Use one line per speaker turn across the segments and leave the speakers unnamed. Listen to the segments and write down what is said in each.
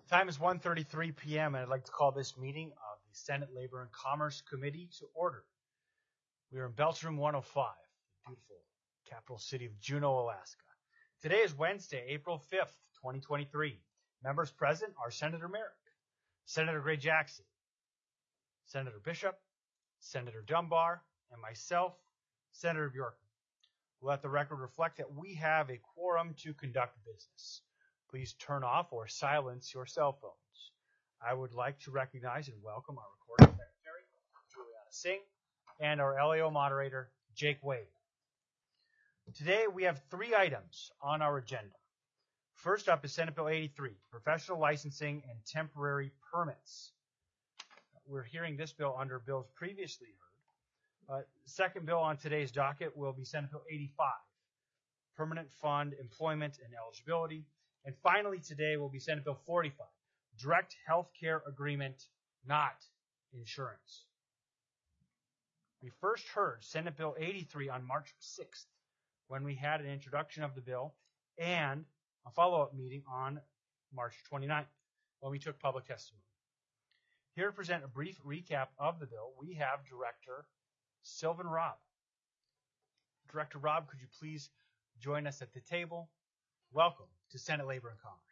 Time is 1:33 p.m. and I'd like to call this meeting of the Senate Labor and Commerce Committee to order. We are in Belcher Room 105, the beautiful capital city of Juneau, Alaska. Today is Wednesday, April 5th, 2023. Members present are Senator Merrick, Senator Gray Jackson, Senator Bishop, Senator Dunbar, and myself, Senator Bjorkman. Let the record reflect that we have a quorum to conduct business. Please turn off or silence your cell phones. I would like to recognize and welcome our recording secretary, Juliana Singh, and our LAO moderator, Jake Wade. Today we have 3 items on our agenda. First up is Senate Bill 83, Professional Licensing and Temporary Permits. We're hearing this bill under bills previously heard. Second bill on today's docket will be Senate Bill 85, Permanent Fund Employment and Eligibility. And finally today will be Senate Bill 45, Direct Health Care Agreement, not Insurance. We first heard Senate Bill 83 on March 6th when we had an introduction of the bill and a follow-up meeting on March 29th when we took public testimony. Here to present a brief recap of the bill, we have Director Sylvan Robb. Director Robb, could you please join us at the table? Welcome to Senate Labor and Commerce.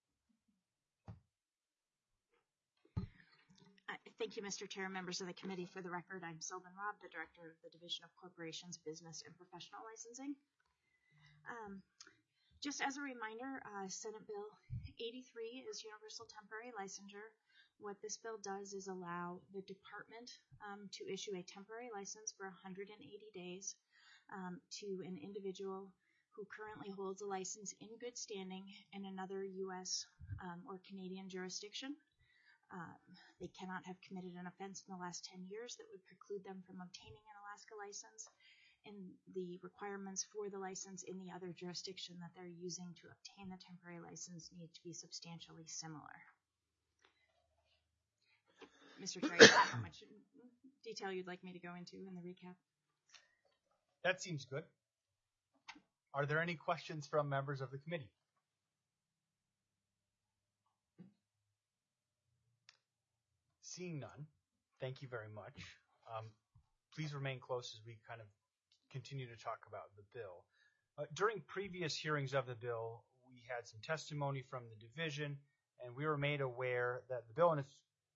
Thank you, Mr. Chair, members of the committee. For the record, I'm Sylvan Robb, the Director of the Division of Corporations, Business, and Professional Licensing. Just as a reminder, Senate Bill 83 is Universal Temporary Licensure. What this bill does is allow the department to issue a temporary license for 180 days to an individual who currently holds a license in good standing in another U.S. Or Canadian jurisdiction. They cannot have committed an offense in the last 10 years that would preclude them from obtaining an Alaska license, and the requirements for the license in the other jurisdiction that they're using to obtain the temporary license need to be substantially similar. Mr. Chair, how much detail you'd like me to go into in the recap?
That seems good. Are there any questions from members of the committee? Seeing none, thank you very much. Please remain close as we kind of continue to talk about the bill. During previous hearings of the bill, we had some testimony from the division, and we were made aware that the bill in its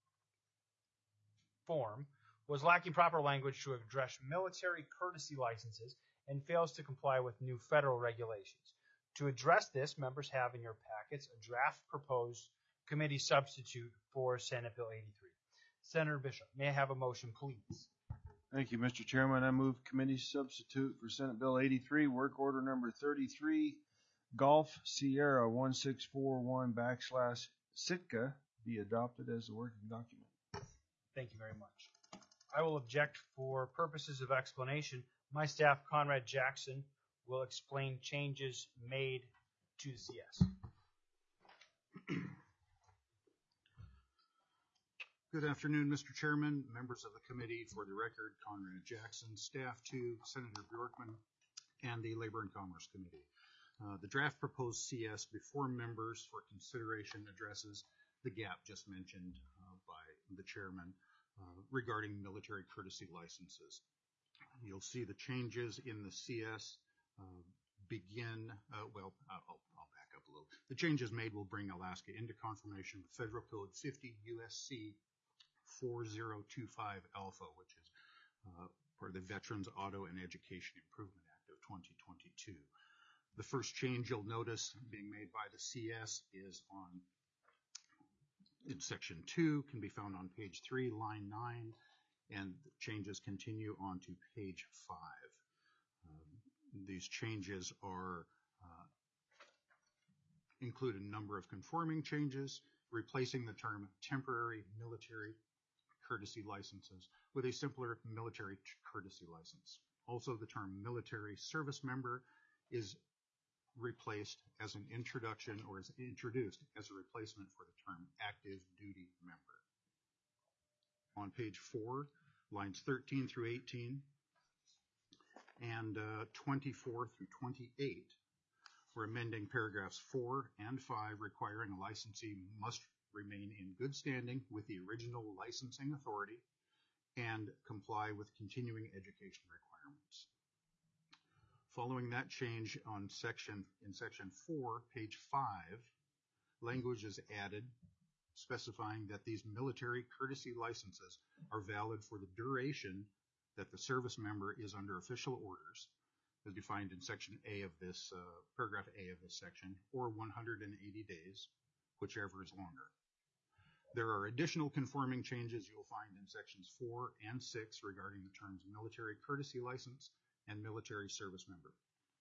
form was lacking proper language to address military courtesy licenses and fails to comply with new federal regulations. To address this, members have in your packets a draft proposed committee substitute for Senate Bill 83. Senator Bishop, may I have a motion, please?
Thank you, Mr. Chairman. I move committee substitute for Senate Bill 83, work order number 33, Golf Sierra 1641/Sitka be adopted as the working document.
Thank you very much. I will object for purposes of explanation. My staff, Conrad Jackson, will explain changes made to the CS.
Good afternoon, Mr. Chairman, members of the committee. For the record, Conrad Jackson, staff to Senator Bjorkman and the Labor and Commerce Committee. The draft proposed CS before members for consideration addresses the gap just mentioned by the chairman regarding military courtesy licenses. You'll see the changes in the CS begin, I'll back up a little. The changes made will bring Alaska into conformation with Federal Code 50 USC 4025 Alpha, which is for the Veterans Auto and Education Improvement Act of 2022. The first change you'll notice being made by the CS is in section 2, can be found on page 3, line 9, and the changes continue on to page 5. These changes are include a number of conforming changes, replacing the term temporary military courtesy licenses with a simpler military courtesy license. Also, the term military service member is replaced as an introduction, or is introduced as a replacement for the term active duty member. On page 4, lines 13 through 18 and 24 through 28, we're amending paragraphs 4 and 5, requiring a licensee must remain in good standing with the original licensing authority and comply with continuing education requirements. Following that change in section 4, page 5, language is added specifying that these military courtesy licenses are valid for the duration that the service member is under official orders, as defined in section A of this, paragraph A of this section, or 180 days, whichever is longer. There are additional conforming changes you'll find in sections 4 and 6 regarding the terms military courtesy license and military service member.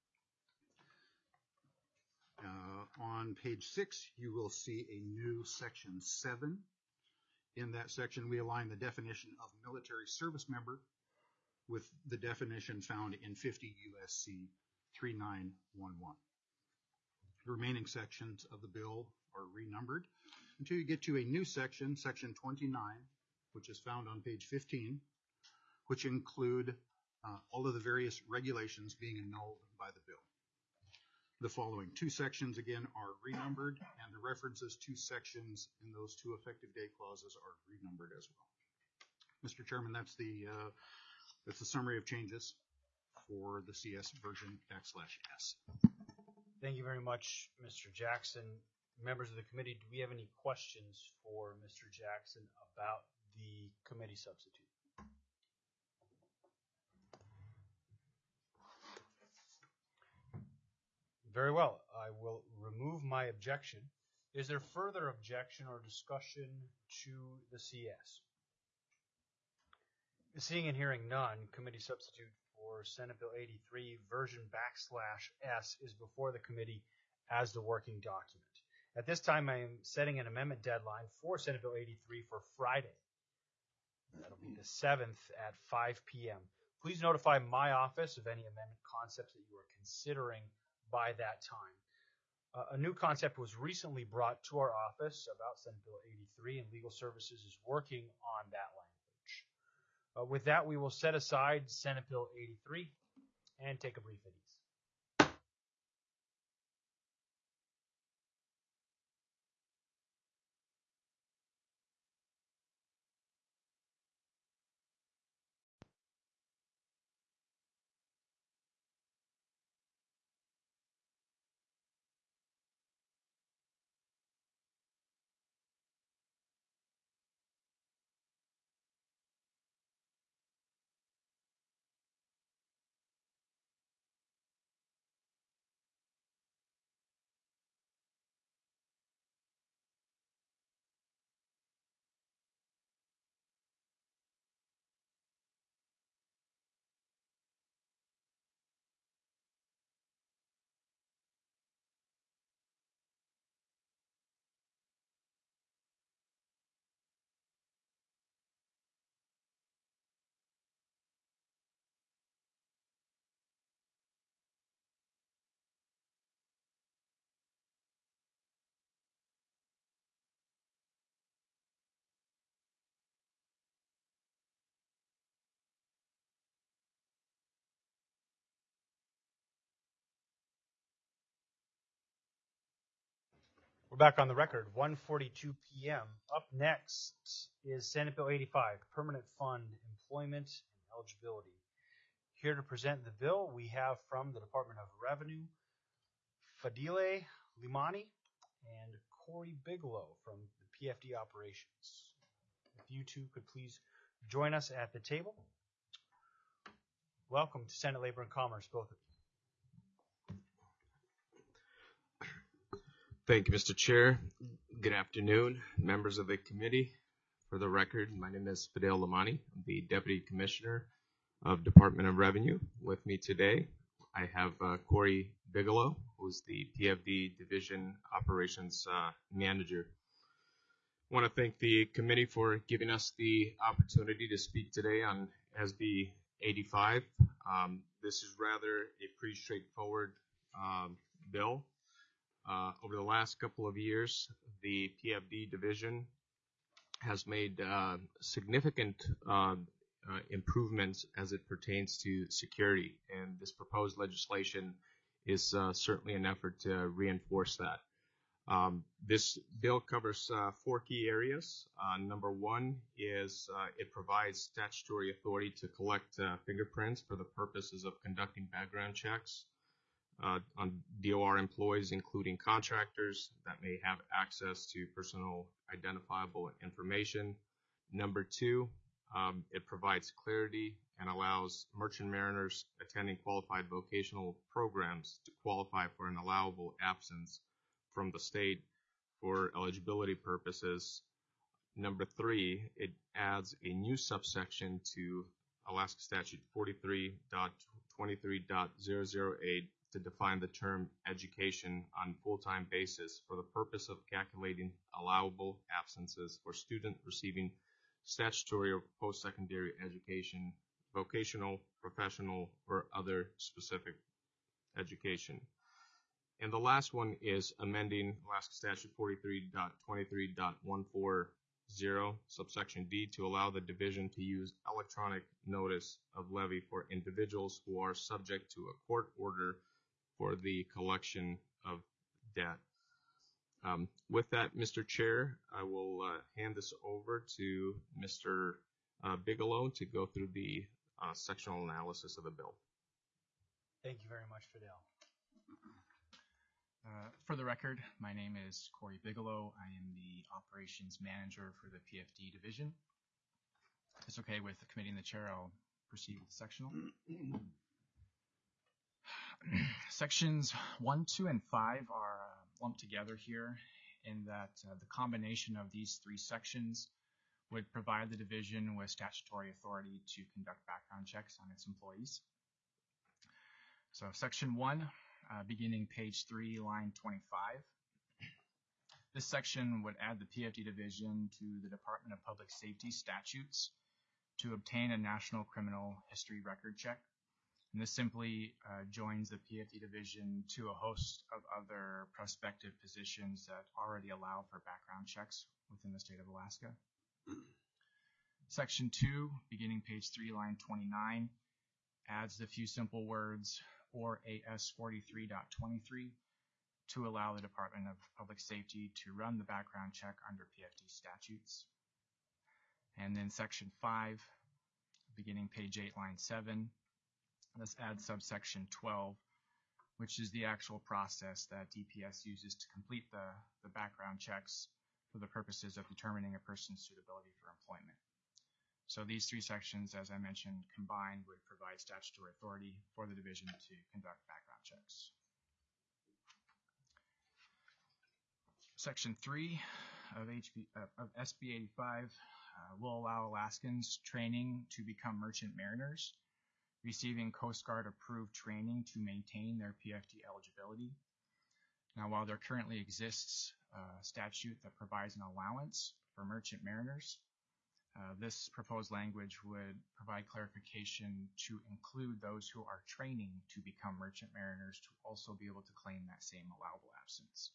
On page 6, you will see a new section 7. In that section, we align the definition of military service member with the definition found in 50 U.S.C. 3911. The remaining sections of the bill are renumbered until you get to a new section, section 29, which is found on page 15, which include all of the various regulations being annulled by the bill. The following two sections, again, are renumbered, and the references to sections in those two effective date clauses are renumbered as well. Mr. Chairman, that's the summary of changes for the CS version \S.
Thank you very much, Mr. Jackson. Members of the committee, do we have any questions for Mr. Jackson about the committee substitute? Very well. I will remove my objection. Is there further objection or discussion to the CS? Seeing and hearing none, committee substitute for Senate Bill 83 version \S is before the committee as the working document. At this time, I am setting an amendment deadline for Senate Bill 83 for Friday. That'll be the 7th at 5 p.m. Please notify my office of any amendment concepts that you are considering by that time. A new concept was recently brought to our office about Senate Bill 83, and Legal Services is working on that language. With that, we will set aside Senate Bill 83 and take a brief ease. We're back on the record, 1:42 p.m. Up next is Senate Bill 85, Permanent Fund Employment and Eligibility. Here to present the bill, we have from the Department of Revenue, Fadile Limani and Corey Bigelow from the PFD Operations. If you two could please join us at the table. Welcome to Senate Labor and Commerce, both of you.
Thank you, Mr. Chair. Good afternoon, members of the committee. For the record, my name is Fadil Lamani. I'm the Deputy Commissioner of Department of Revenue. With me today, I have Corey Bigelow, who's the PFD Division Operations Manager. I want to thank the committee for giving us the opportunity to speak today on SB 85. This is rather a pretty straightforward bill. Over the last couple of years, the PFD division has made significant improvements as it pertains to security, and this proposed legislation is certainly an effort to reinforce that. This bill covers 4 key areas. Number 1 is it provides statutory authority to collect fingerprints for the purposes of conducting background checks on DOR employees, including contractors that may have access to personal identifiable information. Number 2, it provides clarity and allows merchant mariners attending qualified vocational programs to qualify for an allowable absence from the state for eligibility purposes. Number 3, it adds a new subsection to Alaska Statute 43.23.008 to define the term education on full-time basis for the purpose of calculating allowable absences for students receiving statutory or post-secondary education, vocational, professional, or other specific education. And the last one is amending Alaska Statute 43.23.140, subsection D, to allow the division to use electronic notice of levy for individuals who are subject to a court order for the collection of debt. With that, Mr. Chair, I will hand this over to Mr. Bigelow to go through the sectional analysis of the bill.
Thank you very much, Fidel.
For the record, my name is Corey Bigelow. I am the operations manager for the PFD division. If it's okay with the committee and the chair, I'll proceed with the sectional. Sections 1, 2, and 5 are lumped together here in that the combination of these 3 sections would provide the division with statutory authority to conduct background checks on its employees. So section 1, beginning page 3, line 25. This section would add the PFD division to the Department of Public Safety statutes to obtain a national criminal history record check. And this simply joins the PFD division to a host of other prospective positions that already allow for background checks within the state of Alaska. Section 2, beginning page 3, line 29, adds the few simple words or AS 43.23 to allow the Department of Public Safety to run the background check under PFD statutes. And then section 5, beginning page 8, line 7, let's add subsection 12, which is the actual process that DPS uses to complete the background checks for the purposes of determining a person's suitability for employment. So these 3 sections, as I mentioned, combined would provide statutory authority for the division to conduct background checks. Section 3 of SB 85 will allow Alaskans training to become merchant mariners, receiving Coast Guard approved training to maintain their PFD eligibility. Now, while there currently exists a statute that provides an allowance for merchant mariners, this proposed language would provide clarification to include those who are training to become merchant mariners to also be able to claim that same allowable absence.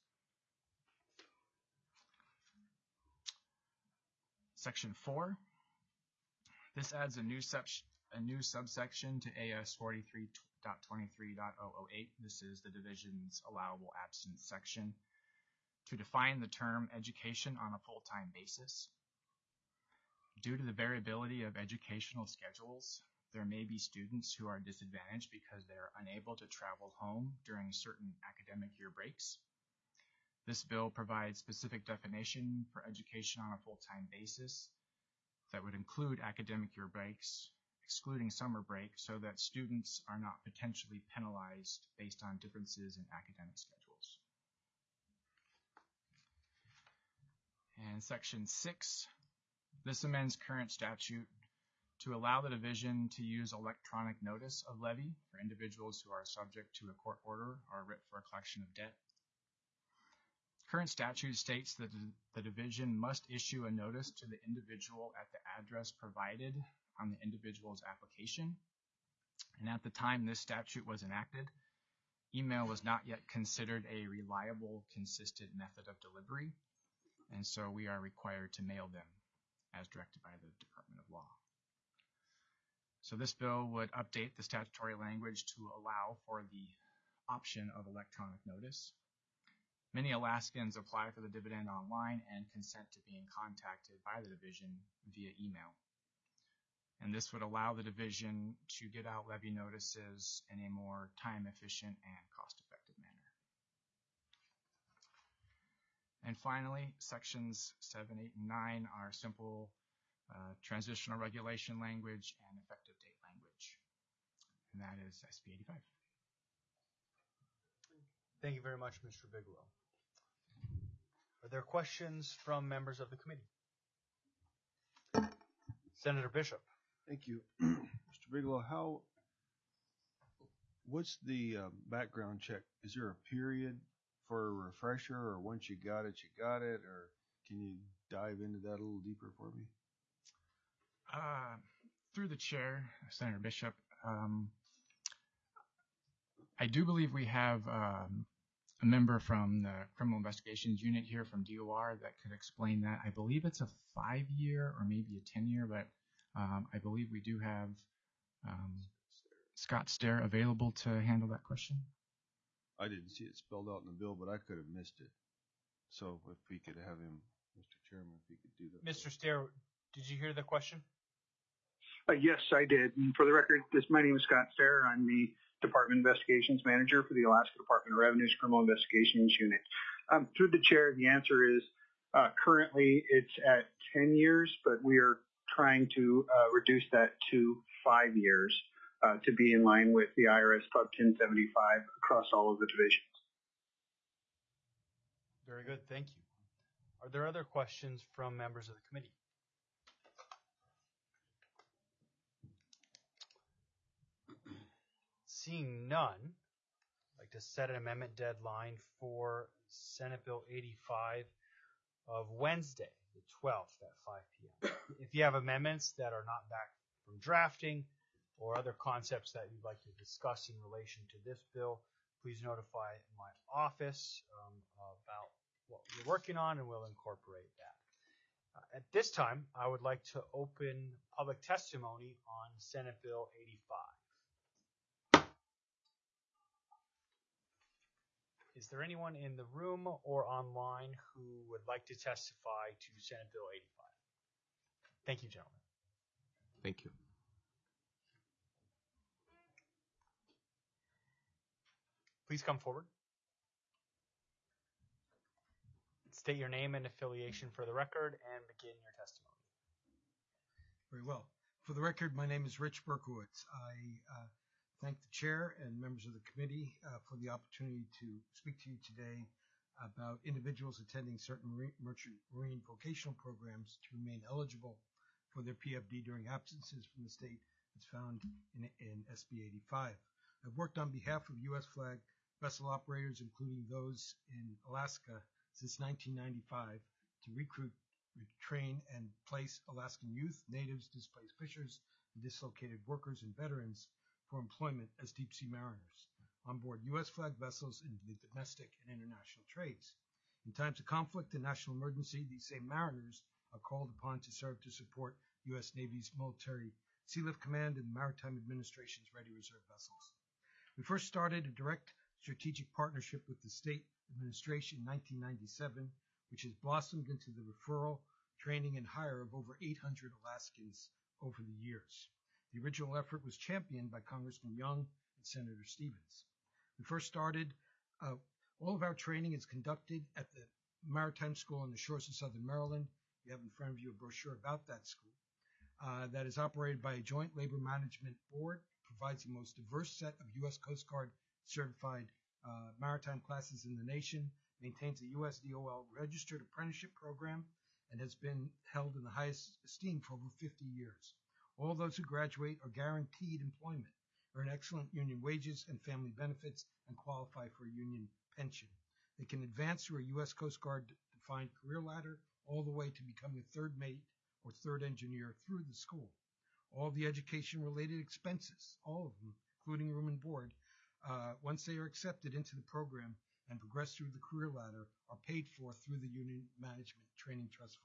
Section 4, this adds a new subsection to AS 43.23.008. This is the division's allowable absence section to define the term education on a full-time basis. Due to the variability of educational schedules, there may be students who are disadvantaged because they are unable to travel home during certain academic year breaks. This bill provides specific definition for education on a full-time basis that would include academic year breaks, excluding summer break, so that students are not potentially penalized based on differences in academic schedules. And section 6, this amends current statute to allow the division to use electronic notice of levy for individuals who are subject to a court order or a writ for a collection of debt. Current statute states that the division must issue a notice to the individual at the address provided on the individual's application. And at the time this statute was enacted, email was not yet considered a reliable, consistent method of delivery, and so we are required to mail them as directed by the Department of Law. So this bill would update the statutory language to allow for the option of electronic notice. Many Alaskans apply for the dividend online and consent to being contacted by the division via email. And this would allow the division to get out levy notices in a more time-efficient and cost-effective manner. And finally, sections 7, 8, and 9 are simple transitional regulation language and effective date language. And that is SB 85.
Thank you very much, Mr. Bigelow. Are there questions from members of the committee? Senator Bishop.
Thank you. Mr. Bigelow, what's the background check? Is there a period for a refresher, or once you got it, or can you dive into that a little deeper for me?
Through the chair, Senator Bishop, I do believe we have a member from the Criminal Investigations Unit here from DOR that could explain that. I believe it's a 5-year or maybe a 10-year, but I believe we do have Scott Stair available to handle that question.
I didn't see it spelled out in the bill, but I could have missed it. So if we could have him, Mr. Chairman, if he could do that.
Mr. Stair, did you hear the question?
Yes, I did. And for the record, my name is Scott Stair. I'm the Department Investigations Manager for the Alaska Department of Revenue's Criminal Investigations Unit. Through the chair, the answer is currently it's at 10 years, but we are trying to reduce that to 5 years to be in line with the IRS Pub 1075 across all of the divisions.
Very good, thank you. Are there other questions from members of the committee? Seeing none, I'd like to set an amendment deadline for Senate Bill 85 of Wednesday, the 12th at 5 p.m. If you have amendments that are not back from drafting or other concepts that you'd like to discuss in relation to this bill, please notify my office about what we're working on, and we'll incorporate that. At this time, I would like to open public testimony on Senate Bill 85. Is there anyone in the room or online who would like to testify to Senate Bill 85? Thank you, gentlemen.
Thank you.
Please come forward. State your name and affiliation for the record and begin your testimony.
Very well. For the record, my name is Rich Berkowitz. I thank the chair and members of the committee for the opportunity to speak to you today about individuals attending certain merchant marine vocational programs to remain eligible for their PFD during absences from the state that's found in SB 85. I've worked on behalf of U.S. flag vessel operators, including those in Alaska, since 1995 to recruit, train, and place Alaskan youth, natives, displaced fishers, and dislocated workers and veterans for employment as deep-sea mariners on board U.S. flag vessels in the domestic and international trades. In times of conflict and national emergency, these same mariners are called upon to serve to support U.S. Navy's military Sea Lift Command and Maritime Administration's Ready Reserve vessels. We first started a direct strategic partnership with the state administration in 1997, which has blossomed into the referral, training, and hire of over 800 Alaskans over the years. The original effort was championed by Congressman Young and Senator Stevens. We first started, all of our training is conducted at the Maritime School on the shores of Southern Maryland. You have in front of you a brochure about that school. That is operated by a joint labor management board, provides the most diverse set of U.S. Coast Guard certified maritime classes in the nation, maintains a U.S. DOL registered apprenticeship program, and has been held in the highest esteem for over 50 years. All those who graduate are guaranteed employment, earn excellent union wages and family benefits, and qualify for a union pension. They can advance through a U.S. Coast Guard defined career ladder all the way to becoming a third mate or third engineer through the school. All the education-related expenses, all of them, including room and board, once they are accepted into the program and progress through the career ladder, are paid for through the Union Management Training Trust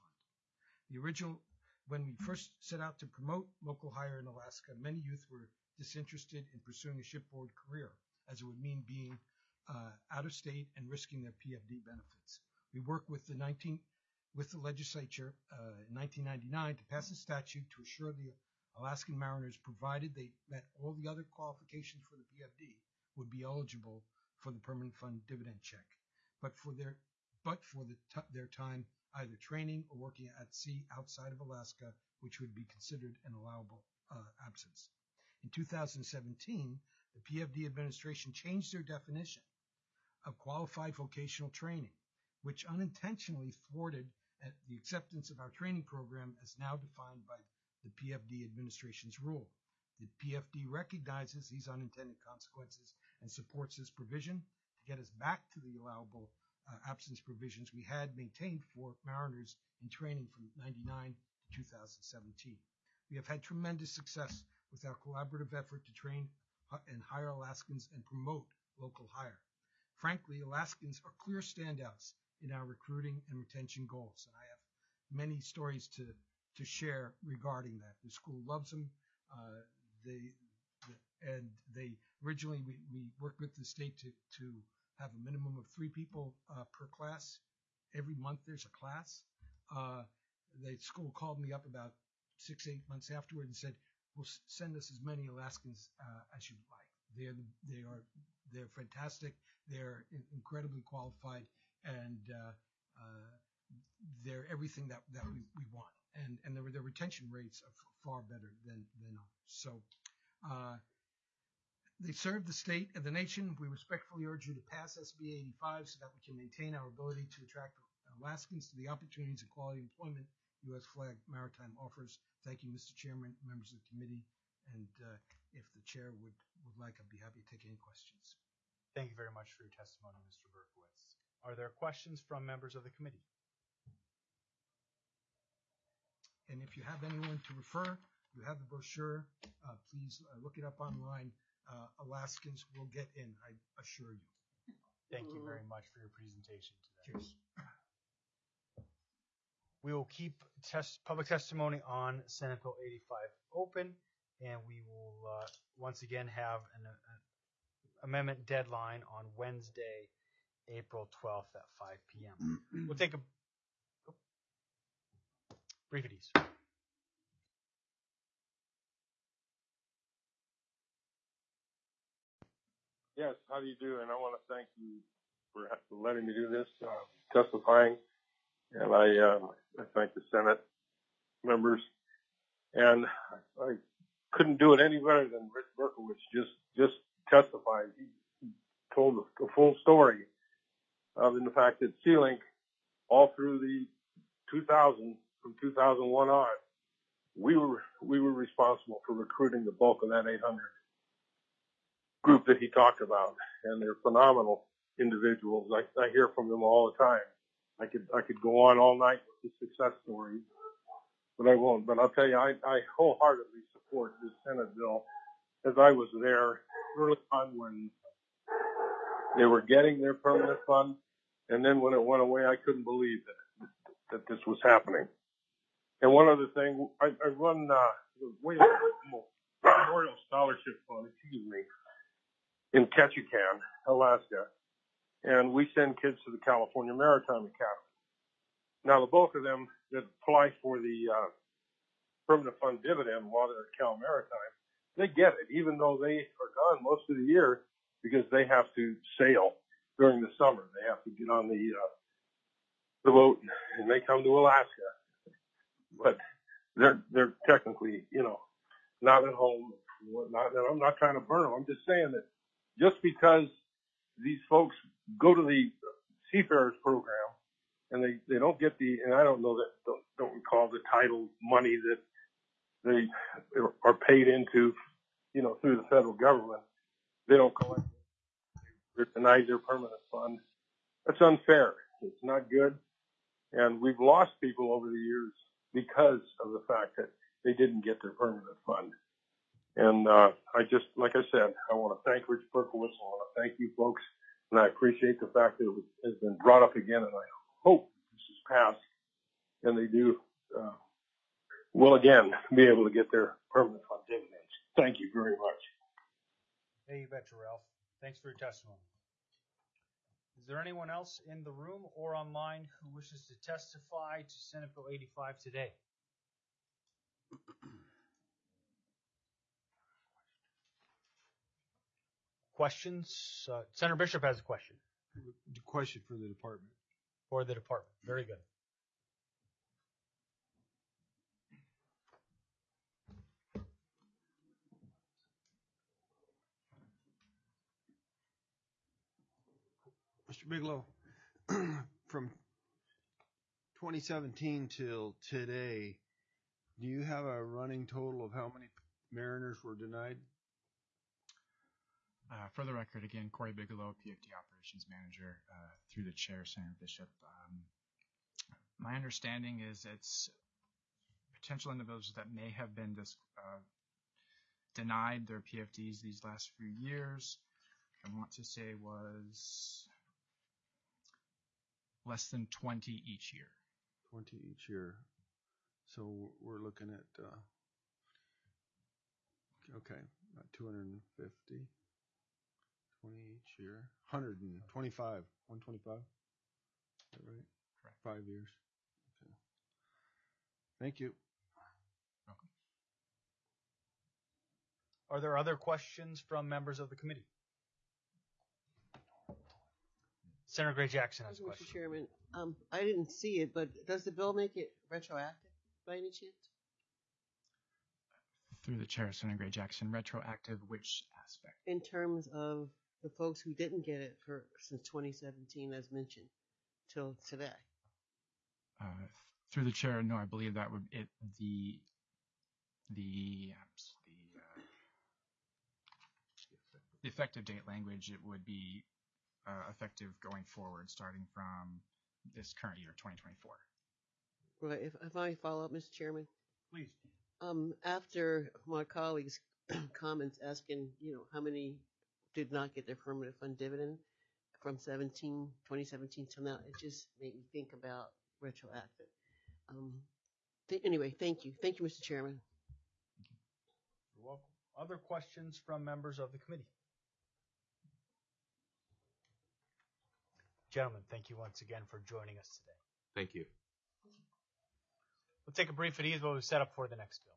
Fund. When we first set out to promote local hire in Alaska, many youth were disinterested in pursuing a shipboard career, as it would mean being out of state and risking their PFD benefits. We worked with the legislature in 1999 to pass a statute to assure the Alaskan mariners, provided they met all the other qualifications for the PFD, would be eligible for the permanent fund dividend check, but for their time either training or working at sea outside of Alaska, which would be considered an allowable absence. In 2017, the PFD administration changed their definition of qualified vocational training, which unintentionally thwarted the acceptance of our training program as now defined by the PFD administration's rule. The PFD recognizes these unintended consequences and supports this provision to get us back to the allowable absence provisions we had maintained for mariners in training from 1999 to 2017. We have had tremendous success with our collaborative effort to train and hire Alaskans and promote local hire. Frankly, Alaskans are clear standouts in our recruiting and retention goals, and I have many stories to share regarding that. The school loves them. They originally we worked with the state to have a minimum of 3 people per class. Every month there's a class. The school called me up about 6-8 months afterward and said, "Well, send us as many Alaskans as you'd like. They're fantastic. They're incredibly qualified, and they're everything that we want." And their retention rates are far better than ours. So they serve the state and the nation. We respectfully urge you to pass SB 85 so that we can maintain our ability to attract Alaskans to the opportunities and quality employment U.S. flag maritime offers. Thank you, Mr. Chairman, members of the committee, and if the chair would like, I'd be happy to take any questions.
Thank you very much for your testimony, Mr. Berkowitz. Are there questions from members of the committee?
And if you have anyone to refer, you have the brochure. Please look it up online. Alaskans will get in, I assure you.
Thank you very much for your presentation today.
Cheers.
We will keep public testimony on Senate Bill 85 open, and we will once again have an amendment deadline on Wednesday, April 12th at 5 p.m. We'll take a brief at ease.
Yes, how do you do? And I want to thank you for letting me do this, testifying. And I thank the Senate members. And I couldn't do it any better than Rich Berkowitz just testified. He told the full story in the fact that SeaLink, all through the 2000, from 2001 on, we were responsible for recruiting the bulk of that 800 group that he talked about, and they're phenomenal individuals. I hear from them all the time. I could go on all night with the success stories, but I won't. But I'll tell you, I wholeheartedly support this Senate bill, as I was there early on when they were getting their permanent fund, and then when it went away, I couldn't believe that this was happening. And one other thing, I run the William Memorial Scholarship Fund, in Ketchikan, Alaska, and we send kids to the California Maritime Academy. Now, the bulk of them that apply for the permanent fund dividend while they're at Cal Maritime, they get it, even though they are gone most of the year because they have to sail during the summer. They have to get on the boat, and they come to Alaska. But they're technically, not at home and whatnot. And I'm not trying to burn them. I'm just saying that just because these folks go to the Seafarers program and they don't get and I don't know that, don't recall the title money that they are paid into, through the federal government, they don't collect it. They're denied their permanent fund. That's unfair. It's not good. And we've lost people over the years because of the fact that they didn't get their permanent fund. And like I said, I want to thank Rich Berkowitz. I want to thank you folks. And I appreciate the fact that it has been brought up again. And I hope this is passed and they will again be able to get their permanent fund dividends. Thank you very much.
Hey, you betcha, Ralph. Thanks for your testimony. Is there anyone else in the room or online who wishes to testify to Senate Bill 85 today? Questions? Senator Bishop has a question.
Question for the department.
For the department. Very good.
Mr. Bigelow, from 2017 till today, do you have a running total of how many mariners were denied?
For the record, again, Corey Bigelow, PFD Operations Manager, through the chair, Senator Bishop. My understanding is it's potential individuals that may have been denied their PFDs these last few years. I want to say was less than 20 each year.
20 each year. So we're looking at, okay, about 250. 20 each year. 125. 125. Is that right?
Correct.
5 years. Okay. Thank you.
Welcome.
Are there other questions from members of the committee? Senator Gray Jackson has a question.
Mr. Chairman, I didn't see it, but does the bill make it retroactive by any chance?
Through the chair, Senator Gray Jackson, retroactive which aspect?
In terms of the folks who didn't get it since 2017, as mentioned, till today.
Through the chair, no, I believe that would the effective date language. It would be effective going forward, starting from this current year, 2024.
Right. If I follow up, Mr. Chairman.
Please.
After my colleagues' comments asking, how many did not get their permanent fund dividend from 2017 till now, it just made me think about retroactive. Anyway, thank you. Thank you, Mr. Chairman.
You're welcome. Other questions from members of the committee? Gentlemen, thank you once again for joining us today.
Thank you.
We'll take a brief at ease while we set up for the next bill.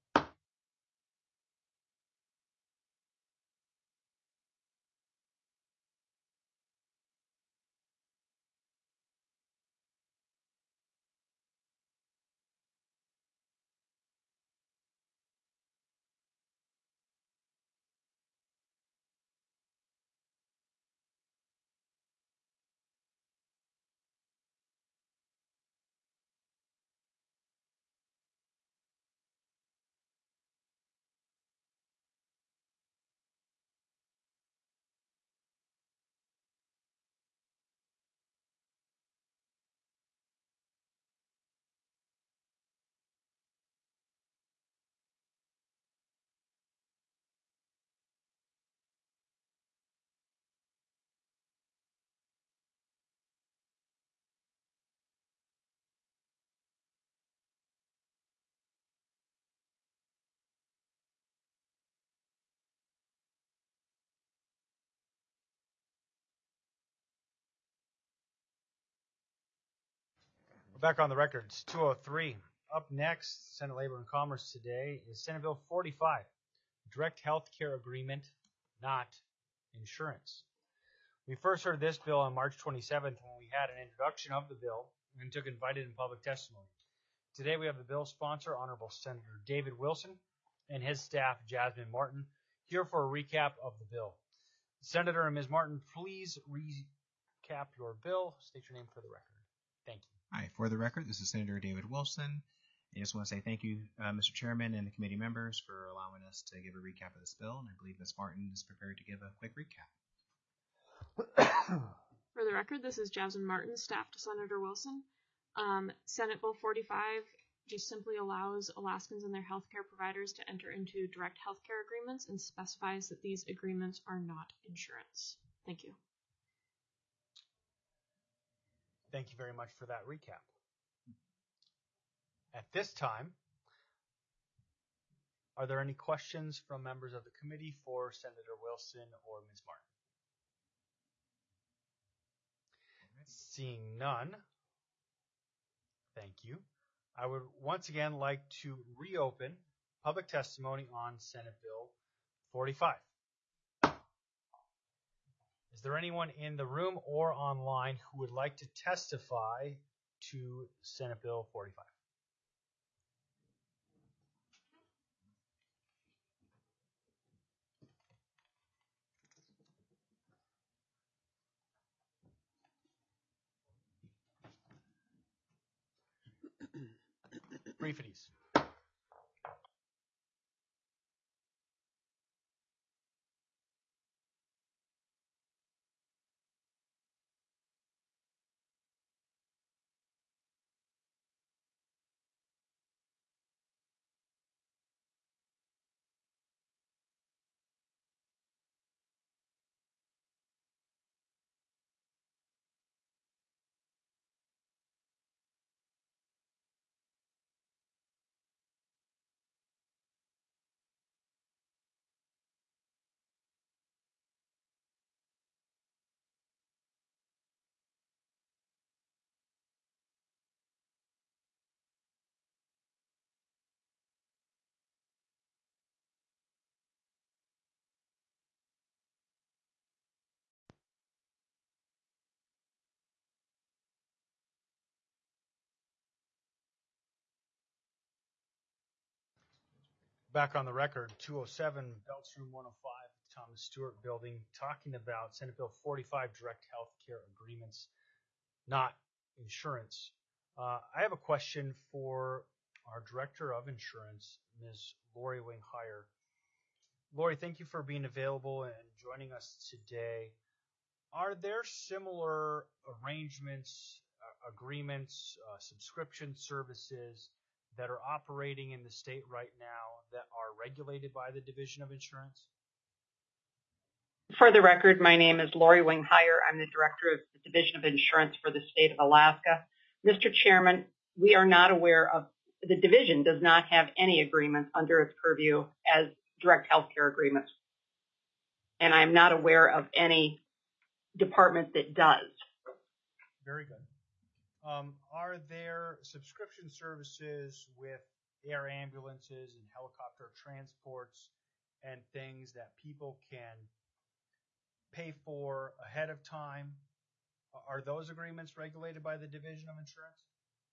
Back on the record, it's 2:03. Up next, Senate Labor and Commerce today is Senate Bill 45, Direct Health Care Agreement, not insurance. We first heard this bill on March 27th when we had an introduction of the bill and took invited and public testimony. Today we have the bill sponsor, Honorable Senator David Wilson, and his staff, Jasmine Martin, here for a recap of the bill. Senator and Ms. Martin, please recap your bill. State your name for the record. Thank you.
Hi, for the record, this is Senator David Wilson. I just want to say thank you, Mr. Chairman and the committee members, for allowing us to give a recap of this bill, and I believe Ms. Martin is prepared to give a quick recap.
For the record, this is Jasmine Martin, staff to Senator Wilson. Senate Bill 45 just simply allows Alaskans and their healthcare providers to enter into direct healthcare agreements and specifies that these agreements are not insurance. Thank you.
Thank you very much for that recap. At this time, are there any questions from members of the committee for Senator Wilson or Ms. Martin? Seeing none, thank you. I would once again like to reopen public testimony on Senate Bill 45. Is there anyone in the room or online who would like to testify to Senate Bill 45? Brief it is. Back on the record, 207 Belts Room 105, Thomas Stewart Building, talking about Senate Bill 45, direct health care agreements, not insurance. I have a question for our Director of Insurance, Ms. Lori Wing-Heyer. Lori, thank you for being available and joining us today. Are there similar arrangements, agreements, subscription services that are operating in the state right now that are regulated by the Division of Insurance?
For the record, my name is Lori Wing-Heyer. I'm the Director of the Division of Insurance for the state of Alaska. Mr. Chairman, we are not aware of, the division does not have any agreements under its purview as direct healthcare agreements. And I'm not aware of any department that does.
Very good. Are there subscription services with air ambulances and helicopter transports and things that people can pay for ahead of time? Are those agreements regulated by the Division of Insurance?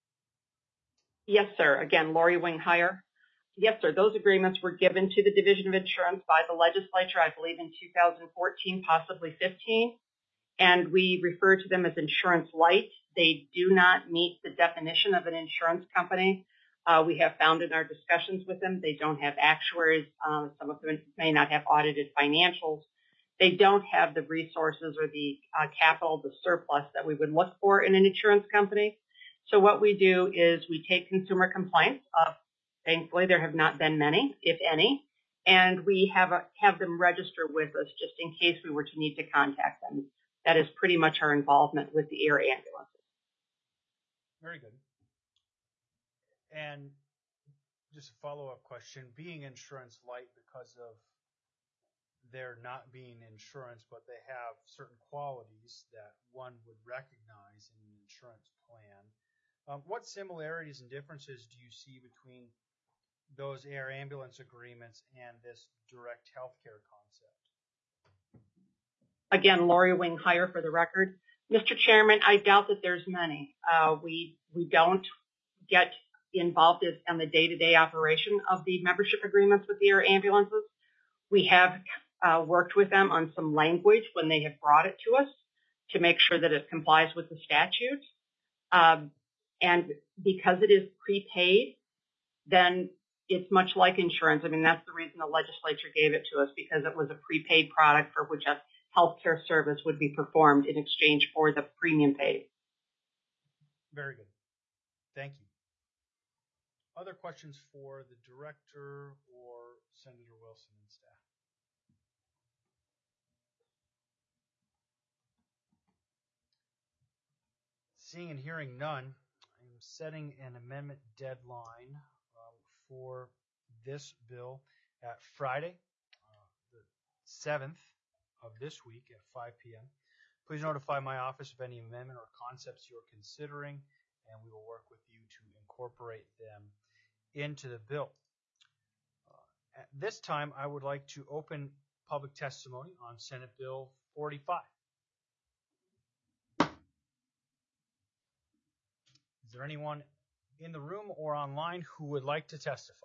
Yes, sir. Again, Lori Wing-Heyer. Yes, sir. Those agreements were given to the Division of Insurance by the legislature, I believe in 2014, possibly 15. And we refer to them as insurance light. They do not meet the definition of an insurance company. We have found in our discussions with them, they don't have actuaries. Some of them may not have audited financials. They don't have the resources or the capital, the surplus that we would look for in an insurance company. So what we do is we take consumer complaints. Thankfully, there have not been many, if any, and we have them register with us just in case we were to need to contact them. That is pretty much our involvement with the air ambulances.
Very good. And just a follow-up question, being insurance light because of there not being insurance, but they have certain qualities that one would recognize in an insurance plan. What similarities and differences do you see between those air ambulance agreements and this direct healthcare concept?
Again, Lori Wing-Heyer for the record. Mr. Chairman, I doubt that there's many. We don't get involved in the day-to-day operation of the membership agreements with the air ambulances. We have worked with them on some language when they have brought it to us to make sure that it complies with the statute. And because it is prepaid, then it's much like insurance. I mean, that's the reason the legislature gave it to us, because it was a prepaid product for which a healthcare service would be performed in exchange for the premium paid.
Very good. Thank you. Other questions for the director or Senator Wilson and staff? Seeing and hearing none, I'm setting an amendment deadline for this bill at Friday, the 7th of this week at 5 p.m. Please notify my office of any amendment or concepts you're considering, and we will work with you to incorporate them into the bill. At this time, I would like to open public testimony on Senate Bill 45. Is there anyone in the room or online who would like to testify?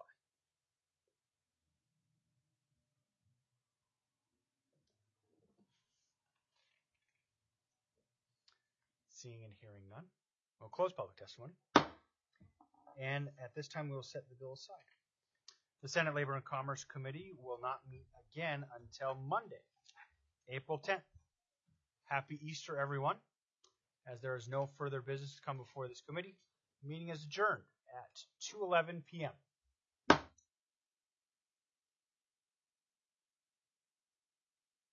Seeing and hearing none, we'll close public testimony. And at this time, we will set the bill aside. The Senate Labor and Commerce Committee will not meet again until Monday, April 10th. Happy Easter, everyone. As there is no further business to come before this committee, the meeting is adjourned at 2:11 p.m.